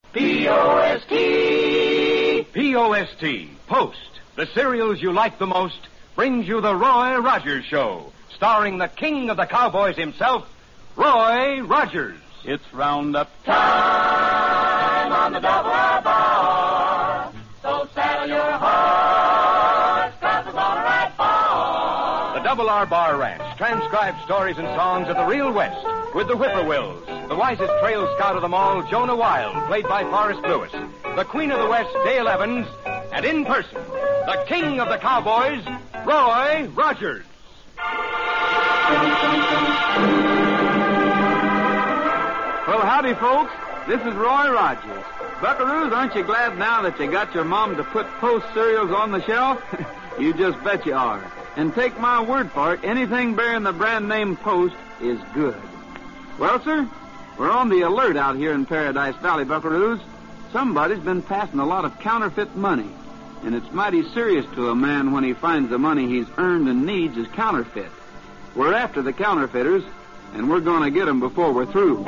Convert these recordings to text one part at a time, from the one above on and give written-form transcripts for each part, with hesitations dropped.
P-O-S-T. P-O-S-T, Post, the cereals you like the most, brings you the Roy Rogers Show, starring the king of the cowboys himself, Roy Rogers. It's roundup Time on the double R bar. So saddle your horse, 'cause we're gonna ride far. The Double R Bar Ranch transcribed stories and songs of the real West with the Whippoorwills, the wisest trail scout of them all, Jonah Wild, played by Forrest Lewis, the Queen of the West, Dale Evans, and in person, the king of the cowboys, Roy Rogers. Well, howdy, folks. This is Roy Rogers. Buckaroos, aren't you glad now that you got your mom to put Post cereals on the shelf? You just bet you are. And take my word for it, anything bearing the brand name Post is good. Well, sir, we're on the alert out here in Paradise Valley, Buckaroos. Somebody's been passing a lot of counterfeit money. And it's mighty serious to a man when he finds the money he's earned and needs is counterfeit. We're after the counterfeiters, and we're going to get them before we're through.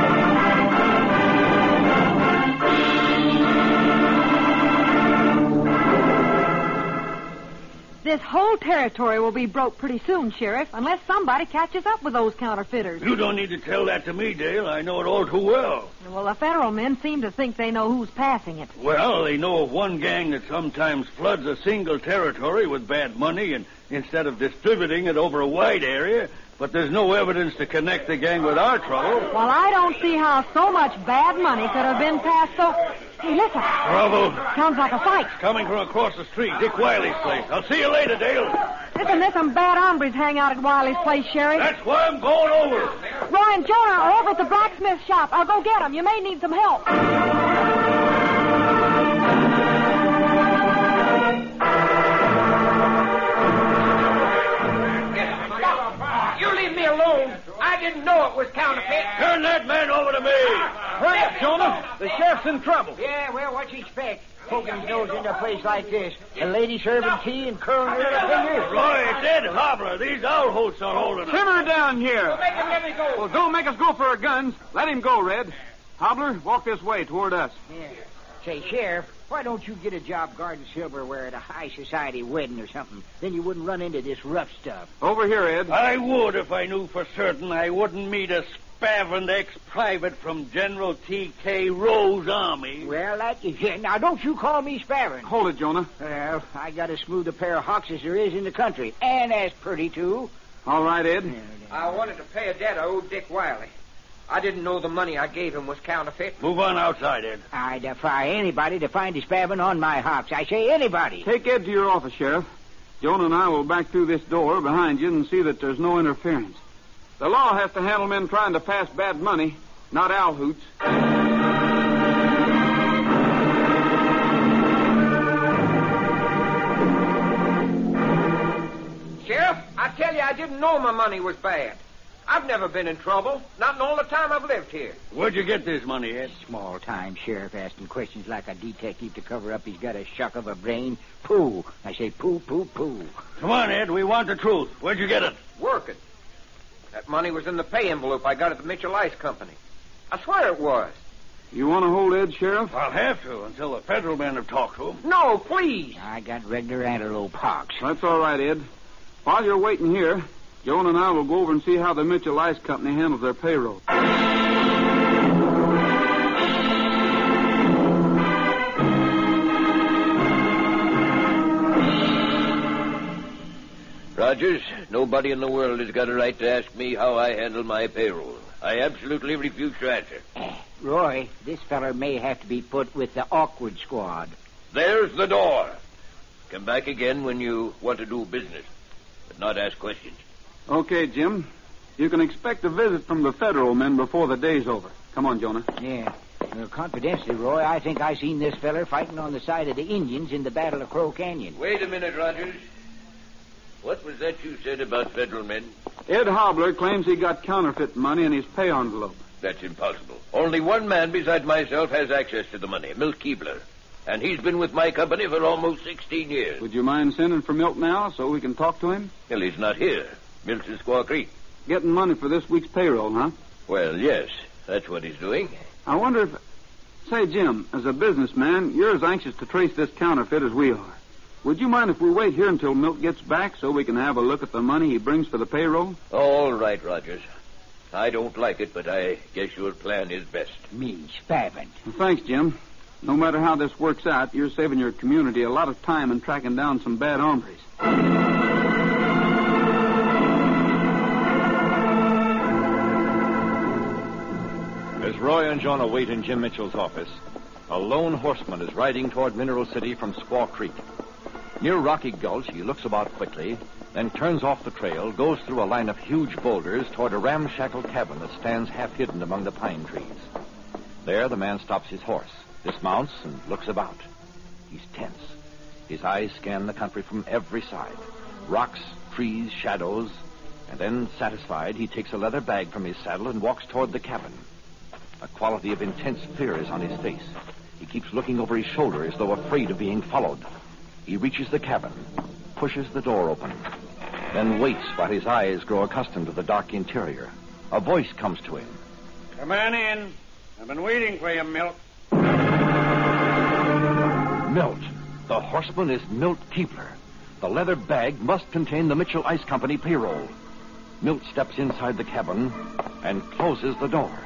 This whole territory will be broke pretty soon, Sheriff, unless somebody catches up with those counterfeiters. You don't need to tell that to me, Dale. I know it all too well. Well, the federal men seem to think they know who's passing it. Well, they know of one gang that sometimes floods a single territory with bad money and instead of distributing it over a wide area, but there's no evidence to connect the gang with our trouble. Well, I don't see how so much bad money could have been passed so... Hey, listen. Bravo. Sounds like a fight. Coming from across the street, Dick Wiley's place. I'll see you later, Dale. Listen, there's some bad hombres hang out at Wiley's place, Sheriff. That's why I'm going over. Roy and Jonah are over at the blacksmith shop. I'll go get them. You may need some help. You leave me alone. I didn't know it was counterfeit. Turn that man over to me. Hurry up, Jonah. The sheriff's in trouble. Yeah, well, what you expect? Poking his nose into a place like this. A lady serving tea and curling her fingers. Roy, it's Ed Hobler. These owl hosts are holding us. Simmer down here. Make him let me go. Well, don't make us go for our guns. Let him go, Red. Hobbler, walk this way toward us. Yeah. Say, Sheriff, why don't you get a job guarding silverware at a high society wedding or something? Then you wouldn't run into this rough stuff. Over here, Ed. I would if I knew for certain I wouldn't meet a spavined ex-private from General T.K. Rowe's army. Well, that is it. Now, don't you call me sparing. Hold it, Jonah. Well, I got as smooth a pair of hocks as there is in the country. And as pretty, too. All right, Ed. I wanted to pay a debt I owed Dick Wiley. I didn't know the money I gave him was counterfeit. Move on outside, Ed. I defy anybody to find a spavined on my hocks. I say anybody. Take Ed to your office, Sheriff. Jonah and I will back through this door behind you and see that there's no interference. The law has to handle men trying to pass bad money, not owl hoots. Sheriff, I tell you, I didn't know my money was bad. I've never been in trouble, not in all the time I've lived here. Where'd you get this money, Ed? Small-time sheriff asking questions like a detective to cover up he's got a shock of a brain. Pooh. I say pooh, pooh, pooh. Come on, Ed. We want the truth. Where'd you get it? Working. That money was in the pay envelope I got at the Mitchell Ice Company. I swear it was. You want to hold Ed, Sheriff? I'll have to until the federal men have talked to him. No, please. I got regular antelope hocks. That's all right, Ed. While you're waiting here, Jonah and I will go over and see how the Mitchell Ice Company handles their payroll. Rogers, nobody in the world has got a right to ask me how I handle my payroll. I absolutely refuse to answer. Roy, this feller may have to be put with the awkward squad. There's the door. Come back again when you want to do business, but not ask questions. Okay, Jim. You can expect a visit from the federal men before the day's over. Come on, Jonah. Yeah. Well, confidentially, Roy, I think I seen this feller fighting on the side of the Indians in the Battle of Crow Canyon. Wait a minute, Rogers. What was that you said about federal men? Ed Hobler claims he got counterfeit money in his pay envelope. That's impossible. Only one man besides myself has access to the money, Milt Keebler. And he's been with my company for almost 16 years. Would you mind sending for Milt now so we can talk to him? Well, he's not here. Milt's in Squaw Creek. Getting money for this week's payroll, huh? Well, yes. That's what he's doing. I wonder if... Say, Jim, as a businessman, you're as anxious to trace this counterfeit as we are. Would you mind if we wait here until Milt gets back so we can have a look at the money he brings for the payroll? All right, Rogers. I don't like it, but I guess your plan is best. Me spavined. Well, thanks, Jim. No matter how this works out, you're saving your community a lot of time in tracking down some bad hombres. As Roy and Jonah wait in Jim Mitchell's office, a lone horseman is riding toward Mineral City from Squaw Creek. Near Rocky Gulch, he looks about quickly, then turns off the trail, goes through a line of huge boulders toward a ramshackle cabin that stands half hidden among the pine trees. There, the man stops his horse, dismounts, and looks about. He's tense. His eyes scan the country from every side. Rocks, trees, shadows. And then, satisfied, he takes a leather bag from his saddle and walks toward the cabin. A quality of intense fear is on his face. He keeps looking over his shoulder as though afraid of being followed. He reaches the cabin, pushes the door open, then waits while his eyes grow accustomed to the dark interior. A voice comes to him. Come on in. I've been waiting for you, Milt. Milt. The horseman is Milt Keebler. The leather bag must contain the Mitchell Ice Company payroll. Milt steps inside the cabin and closes the door.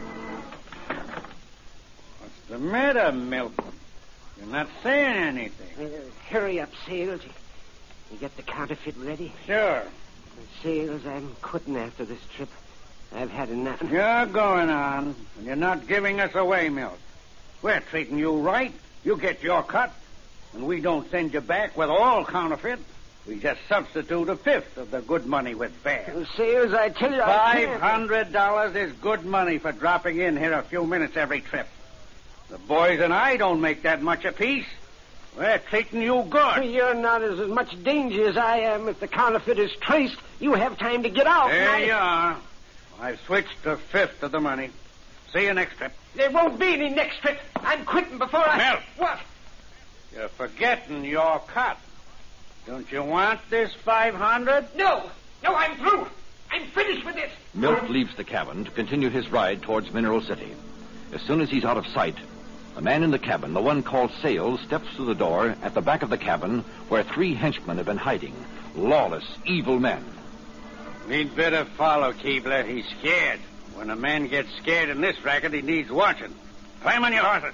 What's the matter, Milt? You're not saying anything. Hurry up, Sales. You get the counterfeit ready? Sure. Sales, I'm quitting after this trip. I've had enough. You're going on, and you're not giving us away, Milt. We're treating you right. You get your cut, and we don't send you back with all counterfeit. We just substitute a fifth of the good money with bad. Sales, I tell you, $500 is good money for dropping in here a few minutes every trip. The boys and I don't make that much apiece. We're treating you good. You're not as much danger as I am. If the counterfeit is traced, you have time to get out. There you are. I've switched a fifth of the money. See you next trip. There won't be any next trip. I'm quitting before I... Milt. What? You're forgetting your cut. Don't you want this $500? No, I'm through. I'm finished with this. Milt leaves the cabin to continue his ride towards Mineral City. As soon as he's out of sight, the man in the cabin, the one called Sales, steps through the door at the back of the cabin where 3 henchmen have been hiding. Lawless, evil men. We'd better follow Keebler. He's scared. When a man gets scared in this racket, he needs watching. Climb on your horses.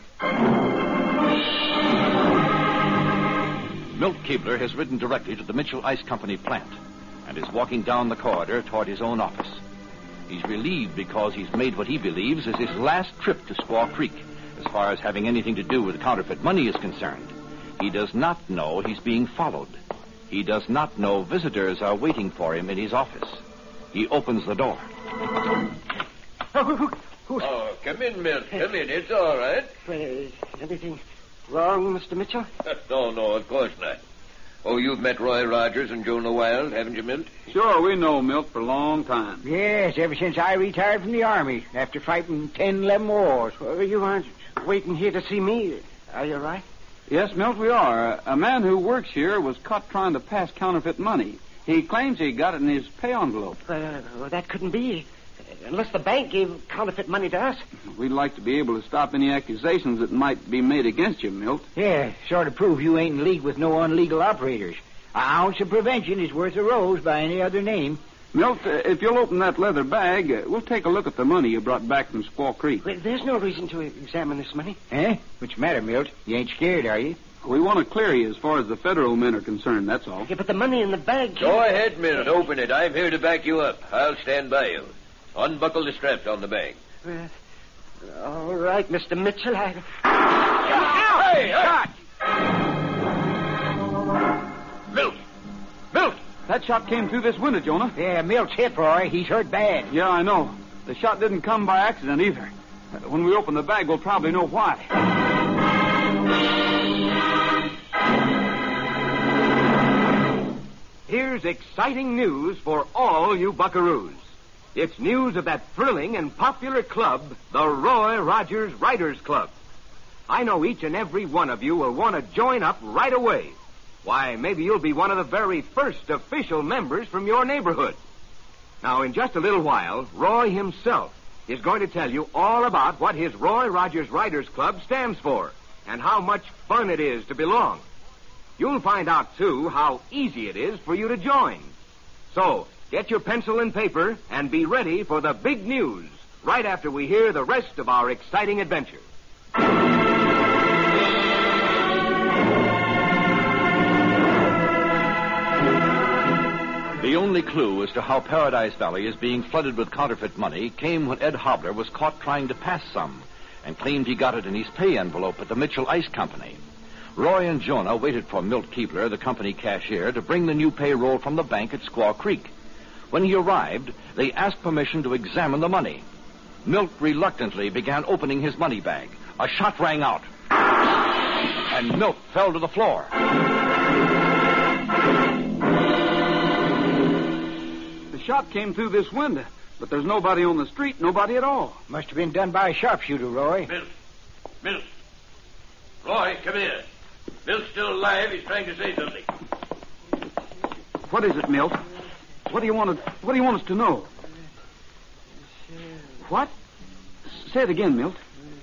Milt Keebler has ridden directly to the Mitchell Ice Company plant and is walking down the corridor toward his own office. He's relieved because he's made what he believes is his last trip to Squaw Creek, as far as having anything to do with counterfeit money is concerned. He does not know he's being followed. He does not know visitors are waiting for him in his office. He opens the door. Oh, come in, Milt. Come in. It's all right. Is anything wrong, Mr. Mitchell? No, of course not. Oh, you've met Roy Rogers and Jonah Wild, haven't you, Milt? Sure, we know Milt for a long time. Yes, ever since I retired from the Army after fighting 10, 11 wars. Well, you aren't waiting here to see me, are you, right? Yes, Milt, we are. A man who works here was caught trying to pass counterfeit money. He claims he got it in his pay envelope. Well, that couldn't be. Unless the bank gave counterfeit money to us. We'd like to be able to stop any accusations that might be made against you, Milt. Yeah, sort of prove you ain't in league with no unlegal operators. An ounce of prevention is worth a rose by any other name. Milt, if you'll open that leather bag, we'll take a look at the money you brought back from Squaw Creek. Well, there's no reason to examine this money. Eh? What's the matter, Milt? You ain't scared, are you? We want to clear you as far as the federal men are concerned, that's all. Yeah, but the money in the bag... Go ahead, Milt. Open it. I'm here to back you up. I'll stand by you. Unbuckle the straps on the bag. Well, all right, Mr. Mitchell, Hey! Shot! Milt! That shot came through this window, Jonah. Yeah, Milt's hit, Roy. He's hurt bad. Yeah, I know. The shot didn't come by accident either. When we open the bag, we'll probably know why. Here's exciting news for all you buckaroos. It's news of that thrilling and popular club, the Roy Rogers Riders Club. I know each and every one of you will want to join up right away. Why, maybe you'll be one of the very first official members from your neighborhood. Now, in just a little while, Roy himself, is going to tell you all about what his Roy Rogers Riders Club stands for and how much fun it is to belong. You'll find out, too, how easy it is for you to join. So, get your pencil and paper and be ready for the big news right after we hear the rest of our exciting adventure. The only clue as to how Paradise Valley is being flooded with counterfeit money came when Ed Hobler was caught trying to pass some and claimed he got it in his pay envelope at the Mitchell Ice Company. Roy and Jonah waited for Milt Keebler, the company cashier, to bring the new payroll from the bank at Squaw Creek. When he arrived, they asked permission to examine the money. Milt reluctantly began opening his money bag. A shot rang out, and Milt fell to the floor. The shot came through this window, but there's nobody on the street, nobody at all. Must have been done by a sharpshooter, Roy. Milt. Roy, come here. Milt's still alive. He's trying to say something. What is it, Milt? What do you want us to know? What? Say it again, Milt.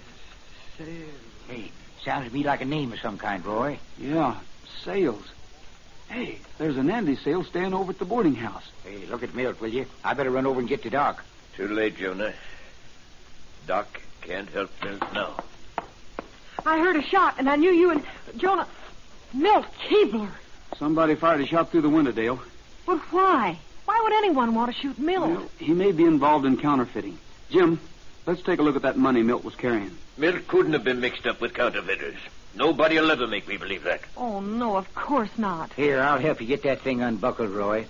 Hey, sounds to me like a name of some kind, Roy. Yeah, Sales. Hey, there's an Andy Sales staying over at the boarding house. Hey, look at Milt, will you? I better run over and get to Doc. Too late, Jonah. Doc can't help Milt now. I heard a shot, and I knew you and Jonah... Milt Keebler. Somebody fired a shot through the window, Dale. But why? Why would anyone want to shoot Milt? Well, he may be involved in counterfeiting. Jim, let's take a look at that money Milt was carrying. Milt couldn't have been mixed up with counterfeiters. Nobody will ever make me believe that. Oh, no, of course not. Here, I'll help you get that thing unbuckled, Roy.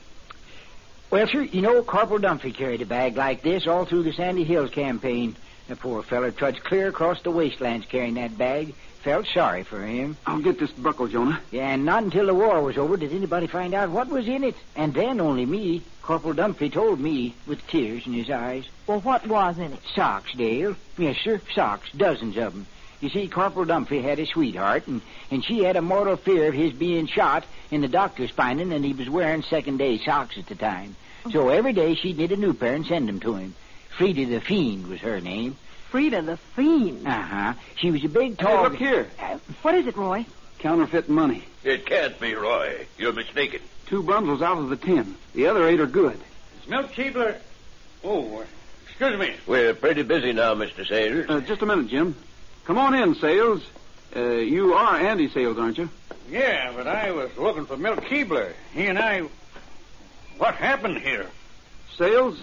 Well, sir, you know, Corporal Dunphy carried a bag like this all through the Sandy Hills campaign. The poor feller trudged clear across the wastelands carrying that bag. Felt sorry for him. I'll get this buckle, Jonah. Yeah, and not until the war was over did anybody find out what was in it. And then only me. Corporal Dunphy told me with tears in his eyes. Well, what was in it? Socks, Dale. Yes, sir, socks. Dozens of them. You see, Corporal Dunphy had a sweetheart, and she had a mortal fear of his being shot, and the doctors finding that he was wearing second-day socks at the time. So every day she'd knit a new pair and send them to him. Frida the Fiend was her name. Frida the Fiend? Uh-huh. She was a big, tall... Hey, look here. What is it, Roy? Counterfeit money. It can't be, Roy. You're mistaken. 2 bundles out of the 10. The other 8 are good. Is Milt Keebler... Oh, excuse me. We're pretty busy now, Mr. Sales. Just a minute, Jim. Come on in, Sales. You are Andy Sales, aren't you? Yeah, but I was looking for Milt Keebler. He and I... What happened here? Sales,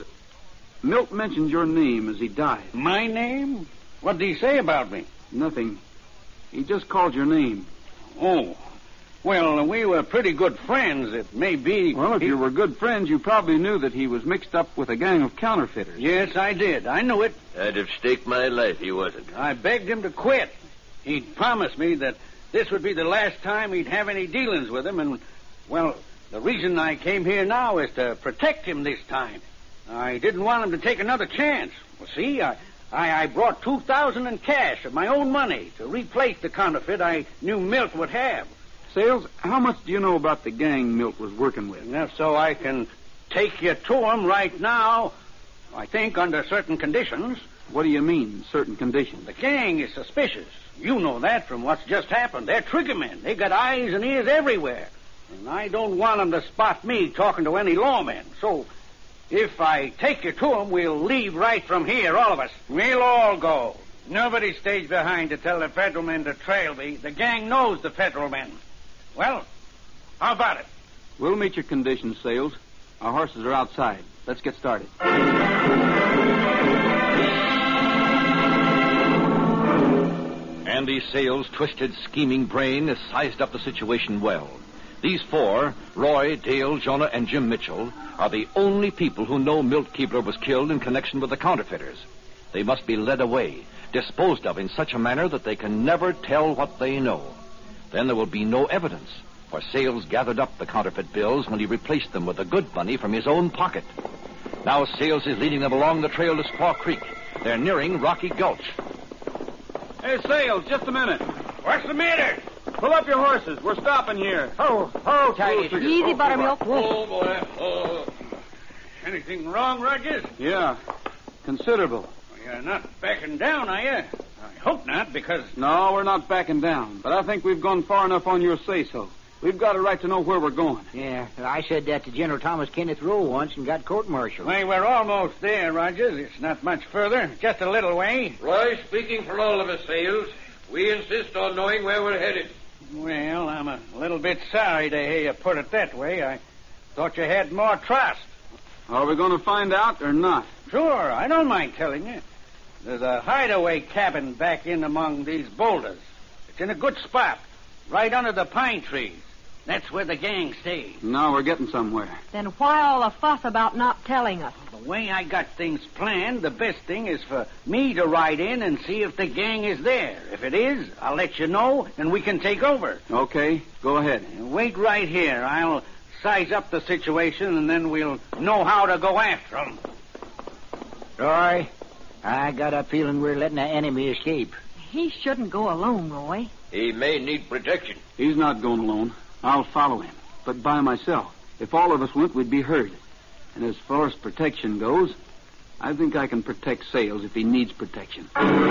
Milt mentioned your name as he died. My name? What did he say about me? Nothing. He just called your name. Oh. Well, we were pretty good friends. It may be... Well, if you were good friends, you probably knew that he was mixed up with a gang of counterfeiters. Yes, I did. I knew it. I'd have staked my life he wasn't. I begged him to quit. He'd promised me that this would be the last time he'd have any dealings with him, and, well, the reason I came here now is to protect him this time. I didn't want him to take another chance. Well, see, I brought $2,000 in cash of my own money to replace the counterfeit I knew Milt would have. Sales, how much do you know about the gang Milt was working with? Enough so I can take you to him right now, I think under certain conditions. What do you mean, certain conditions? The gang is suspicious. You know that from what's just happened. They're triggermen. They got eyes and ears everywhere. And I don't want them to spot me talking to any lawmen. So, if I take you to them, we'll leave right from here, all of us. We'll all go. Nobody stays behind to tell the federal men to trail me. The gang knows the federal men. Well, how about it? We'll meet your conditions, Sales. Our horses are outside. Let's get started. Andy Sales' twisted, scheming brain sized up the situation well. These 4, Roy, Dale, Jonah, and Jim Mitchell, are the only people who know Milt Keebler was killed in connection with the counterfeiters. They must be led away, disposed of in such a manner that they can never tell what they know. Then there will be no evidence, for Sales gathered up the counterfeit bills when he replaced them with the good money from his own pocket. Now Sales is leading them along the trail to Squaw Creek. They're nearing Rocky Gulch. Hey, Sales, just a minute. What's the matter? Pull up your horses. We're stopping here. Oh, Titus. Easy, Buttermilk. Oh, boy. Oh. Anything wrong, Rogers? Yeah, considerable. You're not backing down, are you? I hope not, because... No, we're not backing down. But I think we've gone far enough on your say-so. We've got a right to know where we're going. Yeah, I said that to General Thomas Kenneth Rowe once and got court-martialed. Why, we're almost there, Rogers. It's not much further. Just a little way. Roy, speaking for all of us, Sales, we insist on knowing where we're headed. Well, I'm a little bit sorry to hear you put it that way. I thought you had more trust. Are we going to find out or not? Sure, I don't mind telling you. There's a hideaway cabin back in among these boulders. It's in a good spot, right under the pine trees. That's where the gang stays. Now we're getting somewhere. Then why all the fuss about not telling us? The way I got things planned, the best thing is for me to ride in and see if the gang is there. If it is, I'll let you know, and we can take over. Okay, go ahead. Wait right here. I'll size up the situation, and then we'll know how to go after them. Roy, I got a feeling we're letting the enemy escape. He shouldn't go alone, Roy. He may need protection. He's not going alone. I'll follow him, but by myself. If all of us went, we'd be heard. And as far as protection goes, I think I can protect Sales if he needs protection.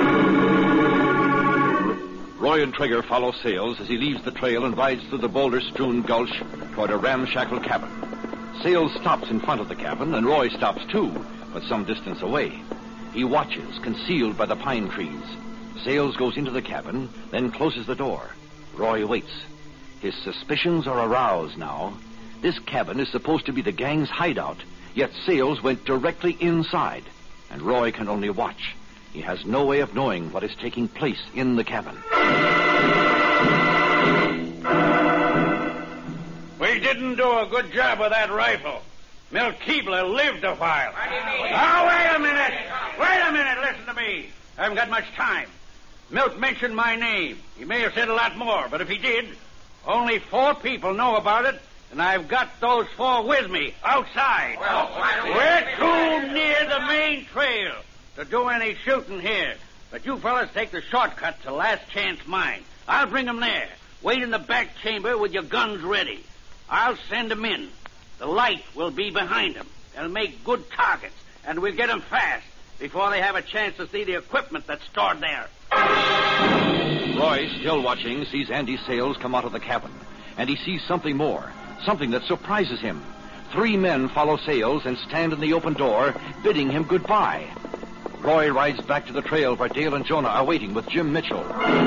Roy and Trigger follow Sales as he leaves the trail and rides through the boulder-strewn gulch toward a ramshackle cabin. Sales stops in front of the cabin, and Roy stops too, but some distance away. He watches, concealed by the pine trees. Sales goes into the cabin, then closes the door. Roy waits. His suspicions are aroused now. This cabin is supposed to be the gang's hideout, yet Sales went directly inside, and Roy can only watch. He has no way of knowing what is taking place in the cabin. We didn't do a good job with that rifle. Milt Keebler lived a while. Oh, wait a minute. Wait a minute. Listen to me. I haven't got much time. Milt mentioned my name. He may have said a lot more, but if he did, only 4 people know about it, and I've got those 4 with me outside. We're too near the main trail to do any shooting here. But you fellas take the shortcut to Last Chance Mine. I'll bring them there. Wait in the back chamber with your guns ready. I'll send them in. The light will be behind them. They'll make good targets, and we'll get them fast before they have a chance to see the equipment that's stored there. Roy, still watching, sees Andy Sales come out of the cabin, and he sees something more, something that surprises him. 3 men follow Sales and stand in the open door, bidding him goodbye. Roy rides back to the trail where Dale and Jonah are waiting with Jim Mitchell.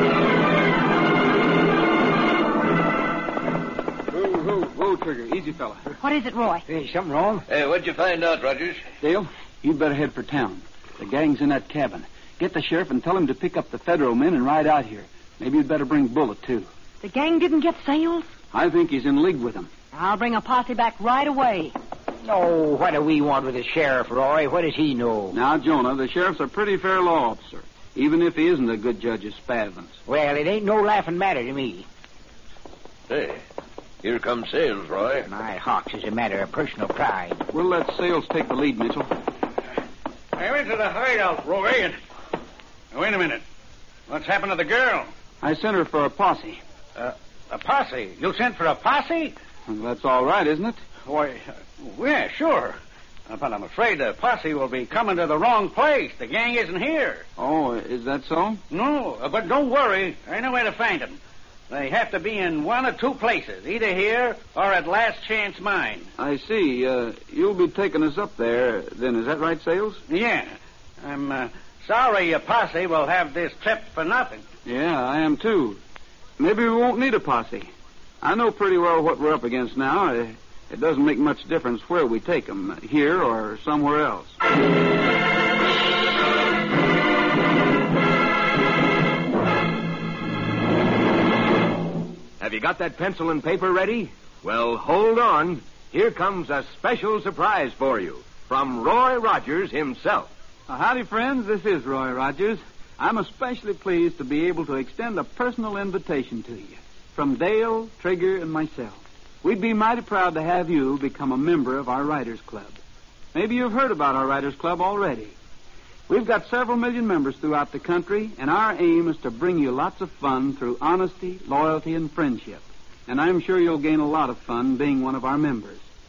Whoa, Trigger. Easy, fella. What is it, Roy? Hey, something wrong? What'd you find out, Rogers? Dale, you'd better head for town. The gang's in that cabin. Get the sheriff and tell him to pick up the federal men and ride out here. Maybe you'd better bring Bullet, too. The gang didn't get Sales? I think he's in league with them. I'll bring a posse back right away. Oh, what do we want with the sheriff, Roy? What does he know? Now, Jonah, the sheriff's a pretty fair law officer, even if he isn't a good judge of spadlings. Well, it ain't no laughing matter to me. Hey, here comes Sales, Roy. My hawks is a matter of personal pride. We'll let Sales take the lead, Mitchell. I went to the hideout, Roy, and... Wait a minute. What's happened to the girl? I sent her for a posse. A posse? You sent for a posse? Well, that's all right, isn't it? Why, yeah, sure. But I'm afraid the posse will be coming to the wrong place. The gang isn't here. Oh, is that so? No, but don't worry. I know where to find them. They have to be in 1 or 2 places, either here or at Last Chance Mine. I see. You'll be taking us up there, then. Is that right, Sales? Yeah. I'm sorry your posse will have this trip for nothing. Yeah, I am, too. Maybe we won't need a posse. I know pretty well what we're up against now. It doesn't make much difference where we take them, here or somewhere else. Have you got that pencil and paper ready? Well, hold on. Here comes a special surprise for you from Roy Rogers himself. Howdy, friends. This is Roy Rogers. I'm especially pleased to be able to extend a personal invitation to you from Dale, Trigger, and myself. We'd be mighty proud to have you become a member of our Writers Club. Maybe you've heard about our Writers Club already. We've got several million members throughout the country, and our aim is to bring you lots of fun through honesty, loyalty, and friendship. And I'm sure you'll gain a lot of fun being one of our members.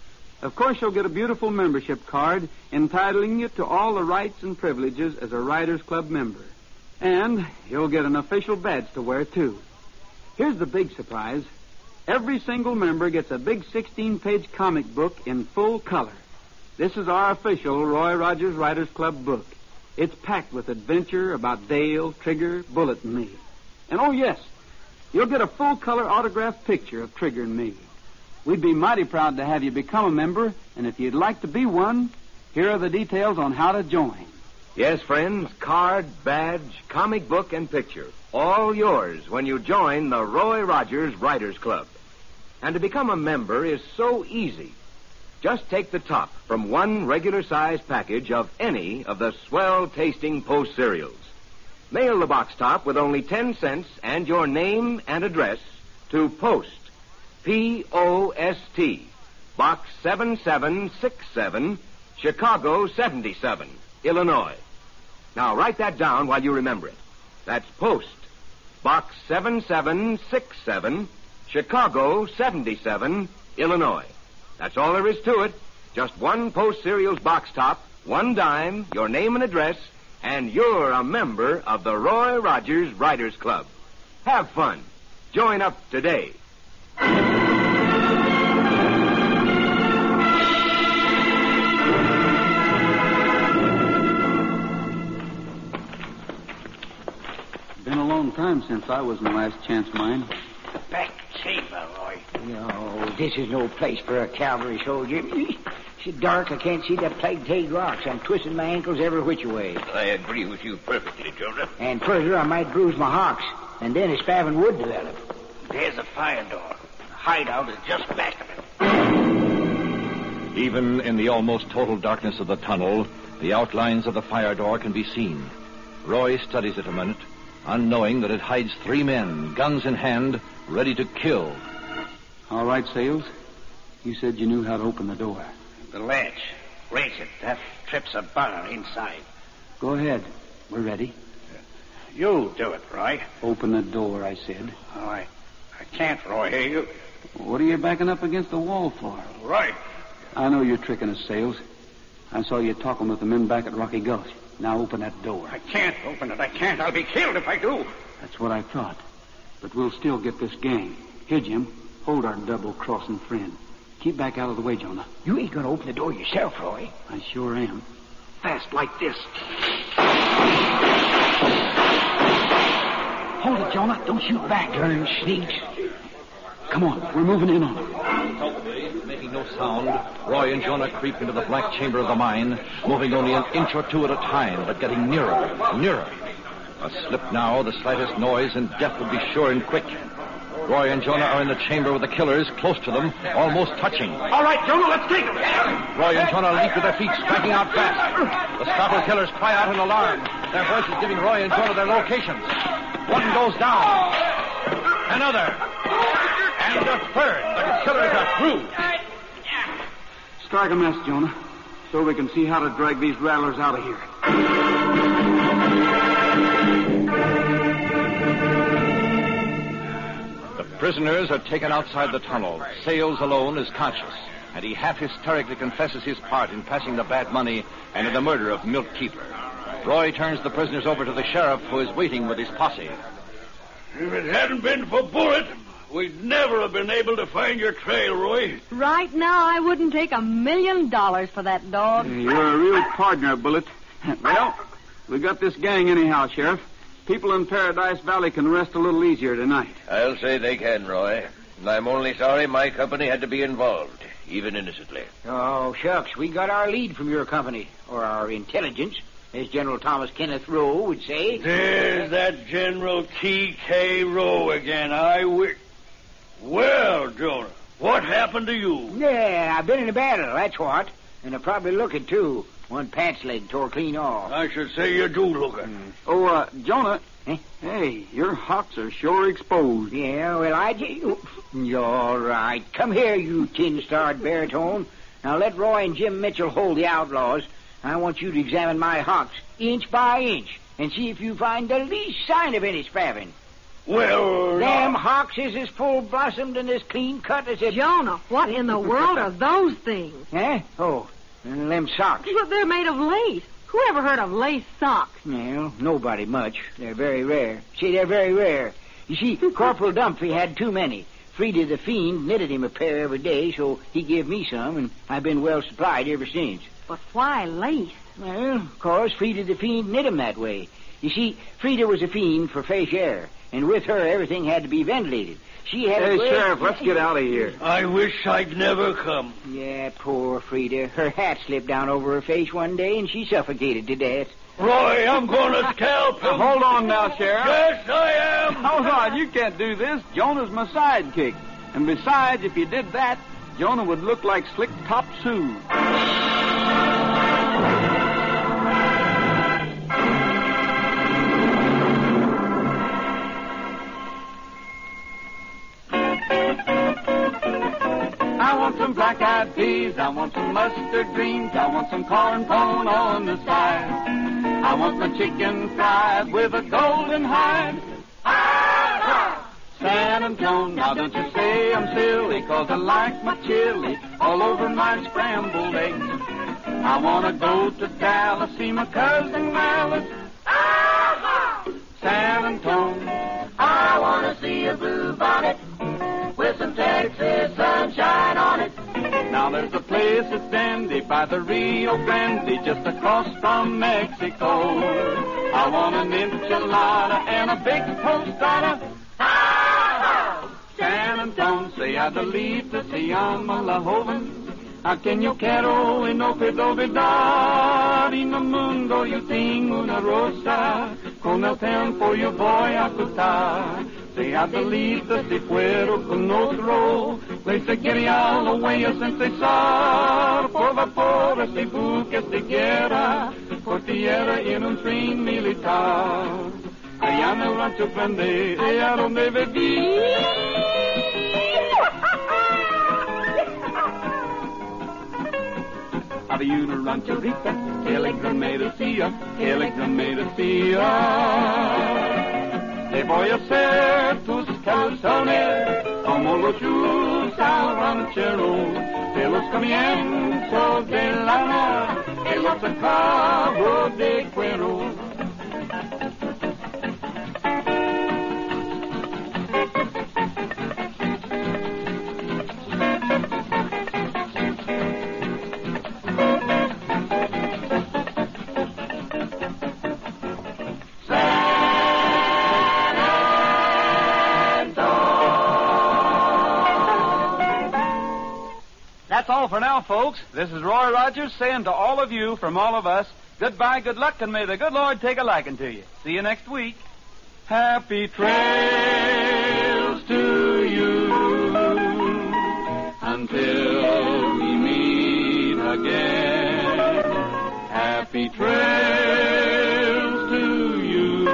Of course, you'll get a beautiful membership card entitling you to all the rights and privileges as a Riders Club member. And you'll get an official badge to wear, too. Here's the big surprise. Every single member gets a big 16-page comic book in full color. This is our official Roy Rogers Riders Club book. It's packed with adventure about Dale, Trigger, Bullet, and me. And oh, yes, you'll get a full-color autographed picture of Trigger and me. We'd be mighty proud to have you become a member, and if you'd like to be one, here are the details on how to join. Yes, friends, card, badge, comic book, and picture. All yours when you join the Roy Rogers Riders Club. And to become a member is so easy. Just take the top from one regular-sized package of any of the swell-tasting Post cereals. Mail the box top with only 10 cents and your name and address to Post, P-O-S-T, Box 7767, Chicago 77, Illinois. Now, write that down while you remember it. That's Post, Box 7767, Chicago 77, Illinois. That's all there is to it. Just one Post cereals box top, one dime, your name and address, and you're a member of the Roy Rogers Riders Club. Have fun. Join up today. Been a long time since I was in the last chance mine. Back chamber, Roy. No, this is no place for a cavalry soldier. It's dark. I can't see the plague-tailed rocks. I'm twisting my ankles every which way. I agree with you perfectly, Jonah. And further, I might bruise my hocks. And then a spavin would develop. There's a fire door. The hideout is just back of it. Even in the almost total darkness of the tunnel, the outlines of the fire door can be seen. Roy studies it a minute, unknowing that it hides 3 men, guns in hand, ready to kill. All right, Sales. You said you knew how to open the door. The latch. Raise it. That trips a bar inside. Go ahead. We're ready. You do it, Roy. Open the door, I said. Oh, I can't, Roy. Hey, you... What are you backing up against the wall for? Right. I know you're tricking us, Sales. I saw you talking with the men back at Rocky Gulch. Now open that door. I can't open it. I can't. I'll be killed if I do. That's what I thought. But we'll still get this gang. Here, Jim, hold our double-crossing friend. Keep back out of the way, Jonah. You ain't gonna open the door yourself, Roy. I sure am. Fast like this. Hold it, Jonah. Don't shoot back, darn sneaks. Come on, we're moving in on them. Stealthily, making no sound, Roy and Jonah creep into the black chamber of the mine, moving only an inch or two at a time, but getting nearer, nearer. A slip now, the slightest noise, and death would be sure and quick. Roy and Jonah are in the chamber with the killers, close to them, almost touching. All right, Jonah, let's take them. Roy and Jonah leap to their feet, striking out fast. The startled killers cry out in alarm, their voices giving Roy and Jonah their locations. One goes down. Another. And a third. The killers are through. Strike a match, Jonah, so we can see how to drag these rattlers out of here. The prisoners are taken outside the tunnel. Sales alone is conscious, and he half hysterically confesses his part in passing the bad money and in the murder of Milt Keebler. Roy turns the prisoners over to the sheriff, who is waiting with his posse. If it hadn't been for Bullet, we'd never have been able to find your trail, Roy. Right now, I wouldn't take $1 million for that dog. You're a real partner, Bullet. Well, we got this gang anyhow, Sheriff. People in Paradise Valley can rest a little easier tonight. I'll say they can, Roy. And I'm only sorry my company had to be involved, even innocently. Oh, shucks. We got our lead from your company, or our intelligence, as General Thomas Kenneth Rowe would say. There's that General T.K. Rowe again. Well, Jonah, what happened to you? Yeah, I've been in a battle, that's what. And I probably looking, too. One pants leg tore clean off. I should say you do looking. Oh, Jonah. Hey, your hocks are sure exposed. Yeah, well, You're all right. Come here, you tin-starred baritone. Now let Roy and Jim Mitchell hold the outlaws. I want you to examine my hocks, inch by inch, and see if you find the least sign of any spavin. Well, Them hawks is as full blossomed and as clean cut as if... Jonah, what in the world are those things? Eh? Oh, them socks. But they're made of lace. Who ever heard of lace socks? Well, nobody much. They're very rare. See, they're very rare. You see, Corporal Dumphy had too many. Frida the Fiend knitted him a pair every day, so he gave me some, and I've been well supplied ever since. But why lace? Well, of course, Frida the Fiend knit him that way. You see, Frida was a fiend for fresh air, and with her, everything had to be ventilated. She had Hey, Sheriff, let's get out of here. I wish I'd never come. Yeah, poor Frida. Her hat slipped down over her face one day, and she suffocated to death. Roy, I'm going to scalp him. Hold on now, Sheriff. Yes, I am. Hold on, you can't do this. Jonah's my sidekick. And besides, if you did that, Jonah would look like Slick Top Sue. I want some black-eyed peas, I want some mustard greens, I want some corn pone on the side. I want my chicken fried with a golden hide. San Antone, now don't you say I'm silly, 'cause I like my chili all over my scrambled eggs. I want to go to Dallas, see my cousin Malice. San Antone. I want to see a blue bonnet with some Texas sunshine on it. Now there's a place that's dandy by the Rio Grande, just across from Mexico. I want an enchilada and a big tostada. San Antone, say Adelita, se llama la joven. A quien yo quiero y no puedo olvidar. En el mundo yo tengo una rosa, con el tiempo yo voy a cortar. Say Adelita, si fuero con otro, le seguiría la huella sin cesar. Por vapor, si buques de guerra, por tierra en un tren militar. Allá en el rancho grande, allá donde viví. Había una rancherita que alegre me decía, que alegre me decía. Te voy a hacer tus calzones como los usa ranchero, de los comienzos de lana, de los acabos de cuero. That's all for now, folks. This is Roy Rogers saying to all of you from all of us, goodbye, good luck, and may the good Lord take a liking to you. See you next week. Happy trails to you until we meet again. Happy trails to you.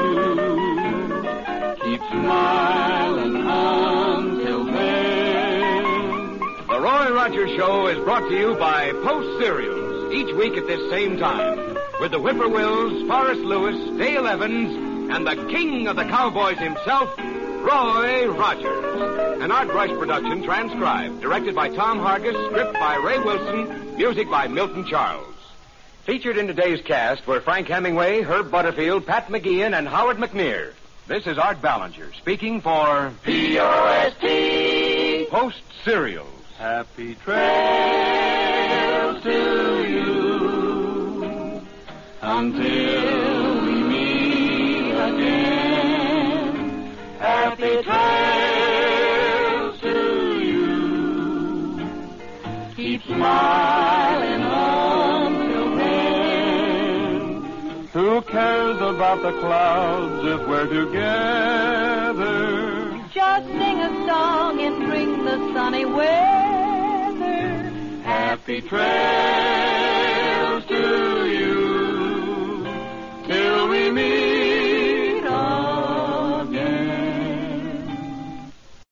Keep smiling until then. The Roy Rogers Show is brought to you by Post Cereals, each week at this same time, with the Whippoorwills, Forrest Lewis, Dale Evans, and the king of the cowboys himself, Roy Rogers. An Art Rush production transcribed, directed by Tom Hargis, script by Ray Wilson, music by Milton Charles. Featured in today's cast were Frank Hemingway, Herb Butterfield, Pat McGeehan, and Howard McNear. This is Art Ballinger speaking for P.O.S.T. Post Cereals. Happy trails to you until we meet again. Happy trails to you. Keep smiling until then. Who cares about the clouds if we're together? Just sing a song and bring the sunny weather. Happy trails